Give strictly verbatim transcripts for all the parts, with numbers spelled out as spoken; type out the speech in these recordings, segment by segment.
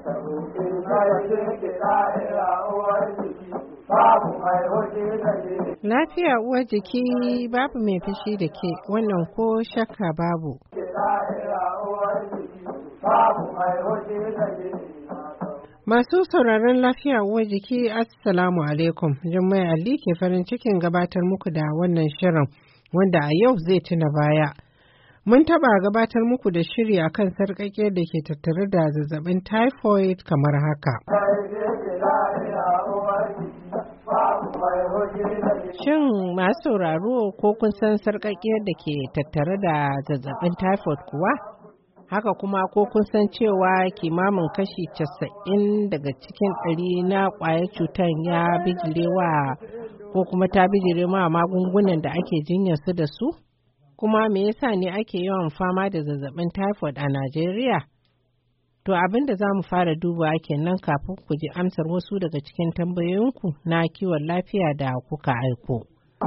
Lafiya uwar jiki babu mai fushi da ke wannan ko shakka babu. Masu sauraron lafiya uwar jiki Assalamu alaikum. Jummai Ali ke farin cikin gabatar muku da wannan shirin wanda a yau zai tuna baya. Mun taɓa gabatar muku da shiri akan sarƙaƙe da ke tattare da zazzabin typhoid kamar haka. Shin masu sauraro ko kun san sarƙaƙiyar da ke tattare da zazzabin typhoid kuwa? Haka kuma ko kun san cewa kimamin kashi casa'in daga cikin ɗari na ƙwayar cutar ya bijirewa ko kuma ta bijire ma magungunan da ake jinyar su da su? Kuma me yasa ne ake yawan fama da zazzabin typhoid a Najeriya? To abin da za mu fara dubawa kenan kafin ku ji amsar wasu daga cikin tambayoyinku na kiwon lafiya da kuka aiko.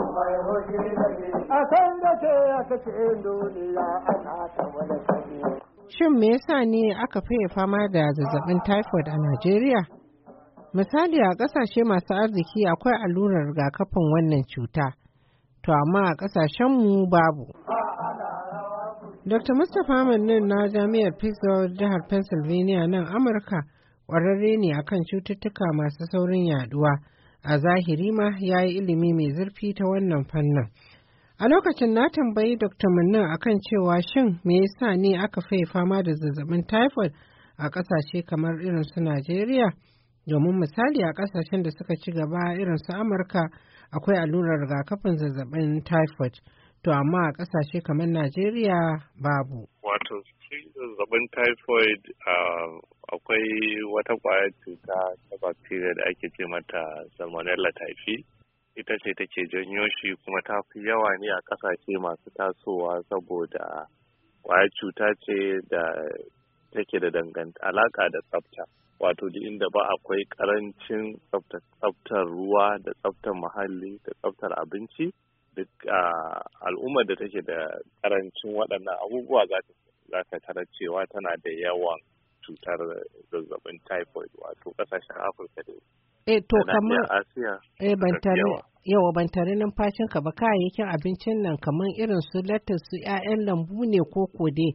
Shin me yasa ne aka fiye fama da zazzabin typhoid a Najeriya? Misali a ƙasashe masu arziki akwai allurar rigakafin wannan cuta, to amma a ƙasashenmu babu. Dokta Mustapha Mannin na Jami'ar Pittsburgh jihar Pennsylvania nan Amurka ƙwararre ne akan cututtuka masu saurin yaduwa. A zahiri ma ya yi ilimi mai zurfi ta wannan fannin. A lokacin na tambayi Dokta Mannin akan cewa shin me yasa ne aka fiye fama da zazzabin typhoid a ƙasashe kamar irin su Najeriya? Domin misali a ƙasashen da suka ci gaba irin su Amurka akwai allurar rigakafin zazzabin typhoid. To amma a ƙasashe kamar Najeriya babu. Wato zazzabin typhoid akwai wata ƙwayar cuta ta bacteria da ake ce mata Salmonella typhi. Ita ce take janyo shi kuma ta fi yawa ne a ƙasashe masu tasowa saboda ƙwayar cuta ce da take da danganta alaƙa da tsafta. Wato duk inda ba akwai ƙarancin tsaftar ruwa da tsaftar muhalli da tsaftar abinci. Duk al'ummar da take da karancin waɗannan abubuwa za ka tarar cewa tana da yawan cutar zazzabin typhoid wato ƙasashen Afirka da eh to kamar Asiya. Eh ban tare yawa ban tare numfashin ka ba kayayyakin abincin nan kamar irin su lettuce su ƴaƴan lambu ne ko kode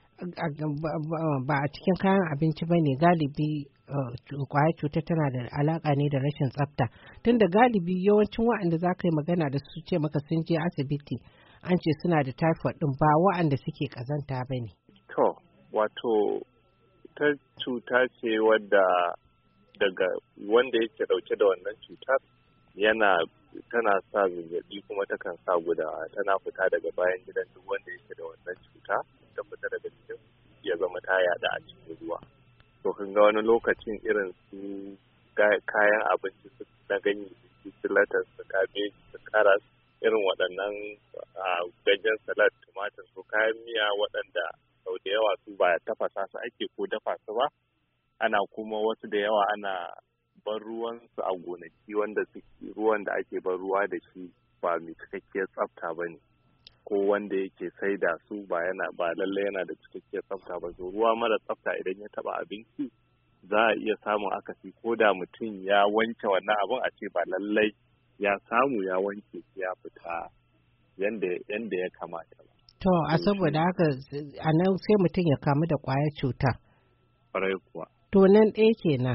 ba a cikin kayan abinci bane galibi kwayar cuta tana da alaka ne da rashin tsafta tunda galibi yawancin waɗanda za ka yi magana da su ce maka sun je asibiti an ce suna da typhoid din ba waɗanda suke kazanta ba ne. To wato ta cuta ce wadda daga wanda yake dauke da wannan cutar yana tana sa zazzabi kuma takan sa gudawa tana fita daga bayan gidan duk wanda yake da wannan cuta ta fita daga cikin ya zama ta yada a cikin ruwa. To kun ga wani lokacin irin su kayan abinci su na ganye su latas su kabeji su karas irin waɗannan gajen salad tumatir su kayan miya waɗanda sau da yawa su ba tafasa su ake ko dafa su ba ana kuma wasu da yawa ana ban ruwan su a gonaki wanda suke ruwan da ake ban ruwa da shi ba mai cikakkiyar tsafta ba ne ko wanda yake saida su ba yana ba lallai yana da cikakkiyar tsafta ba so ruwa mara tsafta idan ya taba abinci za a iya samun akasi ko da mutum ya wanke wannan abin a ce ba lallai ya samu ya wanke ya fita yanda yanda ya kamata ba. To a saboda haka a nan sai mutum ya kamu da ƙwayar cuta. Ƙwarai kuwa. To nan ɗaya kenan.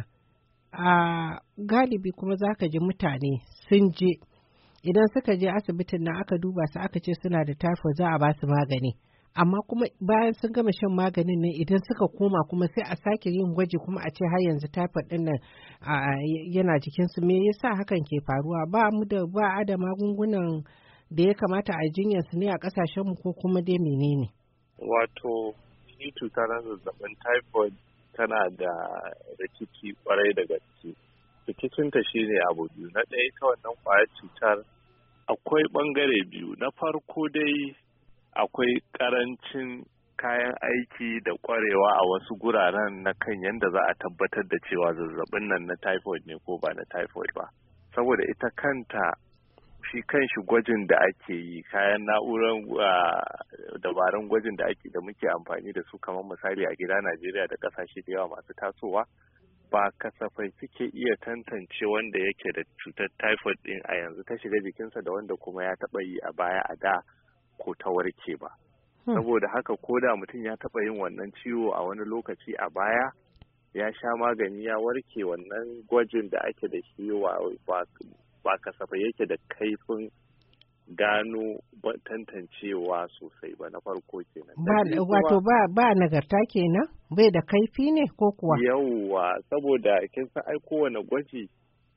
A galibi kuma za ka ji mutane sun je idan suka je asibitin nan aka duba su aka ce suna da typhoid za a ba su magani amma kuma bayan sun gama shan maganin nan idan suka koma kuma sai a sake yin gwaji kuma a ce har yanzu typhoid din nan yana jikinsu me yasa hakan ke faruwa ba mu da ba a da magungunan da ya kamata a jinyar su ne a kasashen mu ko kuma dai menene? Wato shi cutar zazzabin typhoid tana da rikici kwarai da gaske. Rikicinta shi ne abu biyu. Na ɗaya ita wannan ƙwayar cutar akwai ɓangare biyu. Na farko dai akwai ƙarancin kayan aiki da ƙwarewa a wasu guraren na kan yadda za a tabbatar da cewa zazzabin nan na typhoid ne ko ba na typhoid ba. Saboda ita kanta shi kanshi gwajin da ake yi kayan na'urar dabarun gwajin da ake da muke amfani da su kamar misali a gida Najeriya da kasashe da yawa masu tasowa ba kasafai suke iya tantance wanda yake da cutar typhoid din a yanzu ta shiga jikinsa da wanda kuma ya taɓa yi a baya a da ko ta warke ba. Saboda haka ko da mutum ya taɓa yin wannan ciwo a wani lokaci a baya ya sha magani ya warke, wannan gwajin da ake da shi ba kasafai yake da kaifin gano tantancewa sosai ba. Na farko kenan. Wato ba ba nagarta kenan, bai da kaifi ne ko kuwa? Yawwa, saboda kin san ai kowane gwaji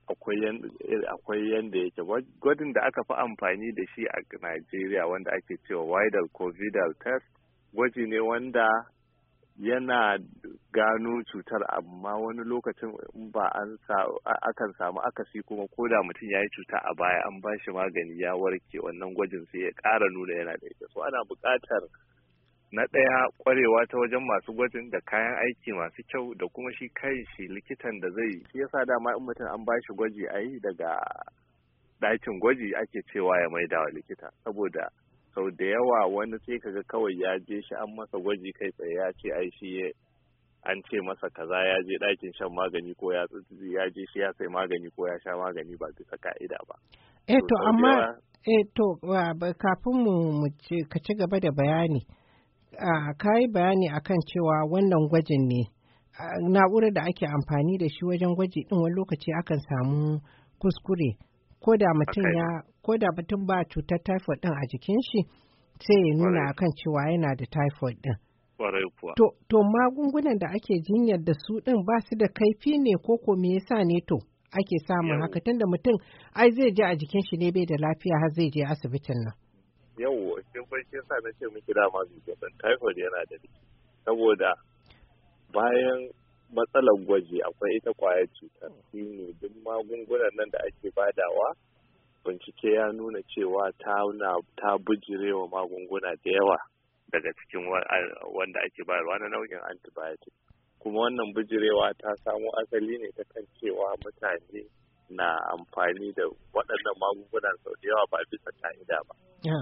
akwai yanda yake. Gwajin da aka fi amfani da shi a Najeriya wanda ake cewa Widal ko Vidal test, gwaji ne wanda yana gano cutar, amma wani lokacin ba an akan samu akasi kuma ko da mutum ya yi cuta a baya an ba shi magani ya warke, wannan gwajin sai ya ƙara nuna yana da ita. So ana buƙatar na ɗaya ƙwarewa ta wajen masu gwajin da kayan aiki masu kyau da kuma shi kai shi likitan da zai shi yasa dama in mutum an ba shi gwaji a yi daga ɗakin gwaji ake cewa ya maida wa likita, saboda sau da yawa wani sai kaga kawai ya je shi an masa gwaji kai tsaye ya ce ai shi an ce masa kaza, ya je ɗakin shan magani ko ya ya je shi ya sai magani ko ya sha magani ba bisa ka'ida ba. Eh to amma eh to kafin mu ka ci gaba da bayani, ka yi bayani akan cewa wannan gwajin ne na'urar da ake amfani da shi wajen gwaji din wani lokaci akan samu kuskure. Ko da mutum ya ko da mutum ba cutar typhoid din a jikin shi sai ya nuna akan cewa yana da typhoid din. To to magungunan da ake jinyar da su din ba su da kaifi ne ko ko me yasa ne to ake samun haka, tunda mutum ai zai je a jikin shi ne bai da lafiya har zai je asibitin nan. Yau kin bai kin sa na ce miki dama zazzabin typhoid yana da liki, saboda bayan matsalar gwaji akwai ita kwayar cutar. Shi ne duk magungunan nan da ake badawa bincike ya nuna cewa ta ta bijirewa magunguna da yawa daga cikin wanda ake bayarwa na nau'in antibiotic, kuma wannan bijirewa ta samo asali ne ta kan cewa mutane na amfani da waɗannan magungunan sau da yawa ba bisa ka'ida ba.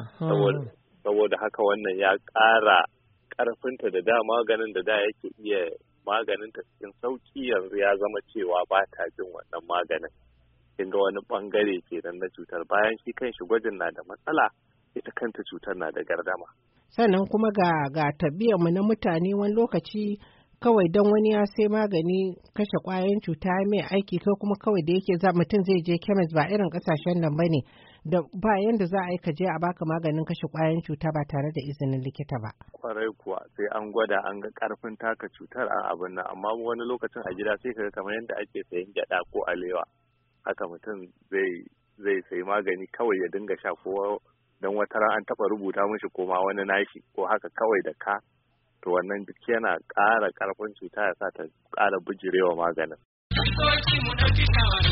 Saboda haka wannan ya ƙara ƙarfinta da da maganin da da yake iya maganin ta cikin sauki yanzu ya zama cewa ba ta jin wannan maganin. Kin ga wani bangare kenan na cutar, bayan shi kanshi gwajin na da matsala, ita kanta cutar na da gardama. Sannan kuma ga ga tabiyar mu na mutane wani lokaci kawai don wani ya sai magani kashe kwayoyin cuta mai aiki ko kuma kawai da yake za mutum zai je chemist ba irin kasashen nan bane da ba yanda za a yi ka je a baka maganin kashe kwayoyin cuta ba tare da izinin likita ba. Kwarai kuwa sai an gwada an ga karfin taka cutar a abin nan, amma wani lokacin a gida sai kaga kamar yadda ake sayan gyada ko alewa haka mutum zai zai sayi magani kawai ya dinga sha ko dan wata ran an taba rubuta mishi ko ma wani nashi ko haka kawai da ka, to wannan duk yana ƙara ƙarfin cuta ya sa ta ƙara bijirewa maganin. Likitoci mu ɗauki shawarar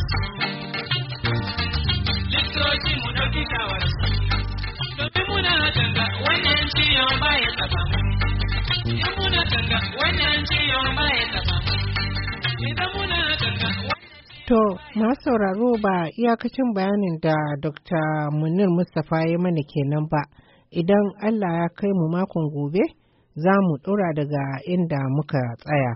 Likitoci mu ɗauki shawarar domin muna tanga wannan ciwon baya taɓa mu. Idan muna tanga wannan ciwon baya taɓa mu. Idan muna tanga To, masu sauraro ba iyakacin bayanin da Dokta Munir Mustapha ya mana kenan ba. Idan Allah ya kai mu makon gobe, za mu ɗora daga inda muka tsaya.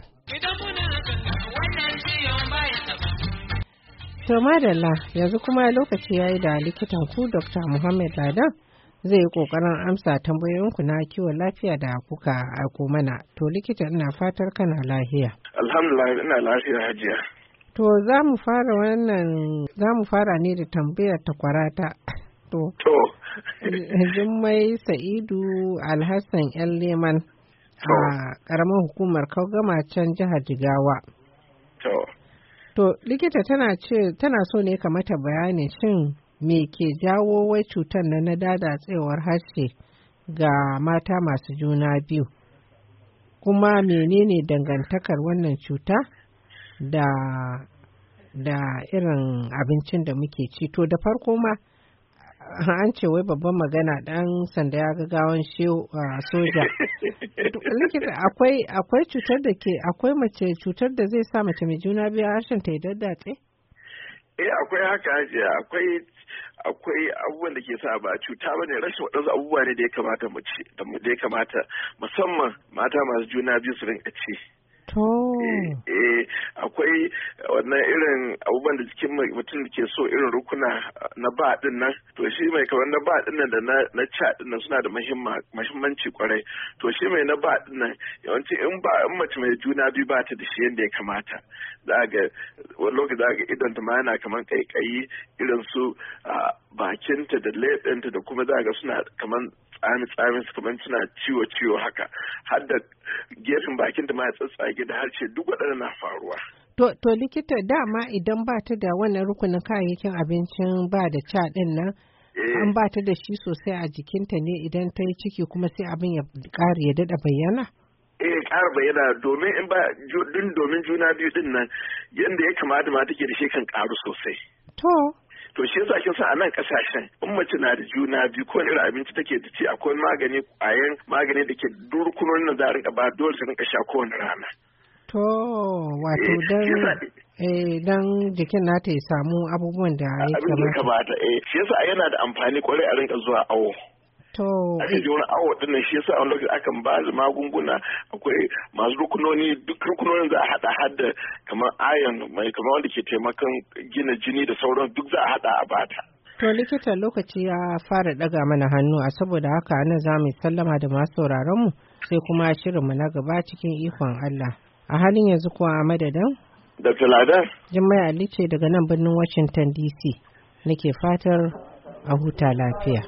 To madalla, yanzu kuma lokaci ya yi da likitan ku Dokta Muhammad Ladan zai yi ƙoƙarin amsa tambayoyinku na kiwon lafiya da kuka aiko mana. To likita, ina fatar kana lafiya. Alhamdulillah, ina lafiya hajiya. To za mu fara wannan za mu fara ne da tambayar takwarata. To. To. Jummai Sa'idu Alhassan ‘yan Leman a ƙaramin hukumar Kaugama can jihar Jigawa. To, likita tana ce tana so ne ka mata bayani shin me ke jawo wai cutar na na dadatsewar harshe ga mata masu juna biyu? Kuma menene dangantakar wannan cuta da da irin abincin da muke ci? To da farko ma an ce wai babban magana dan sanda ya ga gawan soja. Likita akwai akwai cutar da ke akwai mace cutar da zai sa mace mai juna biyu harshen ta ya daddatse? Eh akwai haka hajiya, akwai akwai abubuwan da ke sa ba cuta bane, rashin waɗansu abubuwa ne da ya kamata mu ci da ya kamata musamman mata masu juna biyu su rinka ci. To. Eh, akwai akwai wannan irin abubuwan da jikin mutum ke so irin rukuna na ba din nan to shi mai kamar na ba din nan da na na ca din nan suna da muhimmanci kwarai to shi mai na ba din nan yawanci in ba in mace mai juna biyu ba ta da shi yadda ya kamata za ga wani lokaci za ga idon ta ma yana kamar kaikayi irin su bakinta da leɓenta da kuma za ga suna kamar tsami tsami kamar suna ciwo ciwo haka har da gefen bakinta ma ya tsatsage da harshe duk waɗannan na faruwa. To, to likita dama idan ba ta da wannan rukunin kayayyakin abincin ba da ca ɗin nan an ba ta da shi sosai a jikinta ne idan ta yi ciki kuma sai abin ya ƙara ya daɗa bayyana? eh ƙara bayyana domin in ba din domin juna biyu din nan yanda ya kamata ma take da shi kan ƙaru sosai. To. To shi yasa kin san a nan kasashen in mace na da juna biyu ko irin abinci take da ci akwai magani ƙwayan magani da ke durkunonin da za a rinka ba dole su rinka sha kowane rana. To wato dan eh dan jikin nata ya samu abubuwan da ya kamata. Eh shi yasa yana da amfani kwarai a rinka zuwa awo. To aka ji wani awo din nan shi yasa a lokaci akan ba da magunguna akwai masu rukunoni duk rukunonin za a hada hada kamar iron mai kamar wanda ke taimakon gina jini da sauran duk za a hada a bata. To likita lokaci ya fara daga mana hannu a saboda haka nan za mu sallama da masu sauraron mu sai kuma shirin mu na gaba cikin ikon Allah. A halin yanzu kuwa a madadin? Doctor Lada. Jummai Ali ce daga nan birnin Washington D C. Nake fatar a huta lafiya.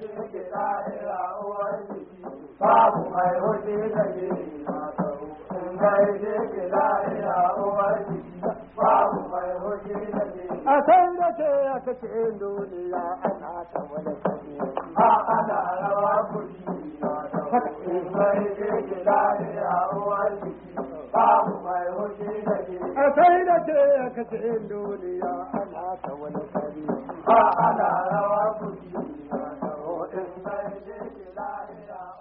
Babu mai hoji da ke in gaishe ke la'ira uwar babu mai hoji da ke a san da ke ya kace duniya ana ta wani kare a ana rawa kuri in gaishe ke la'ira uwar babu mai hoji da ke a san da ke ya kace duniya ana ta wani kare a ana rawa kuri in gaishe ke la'ira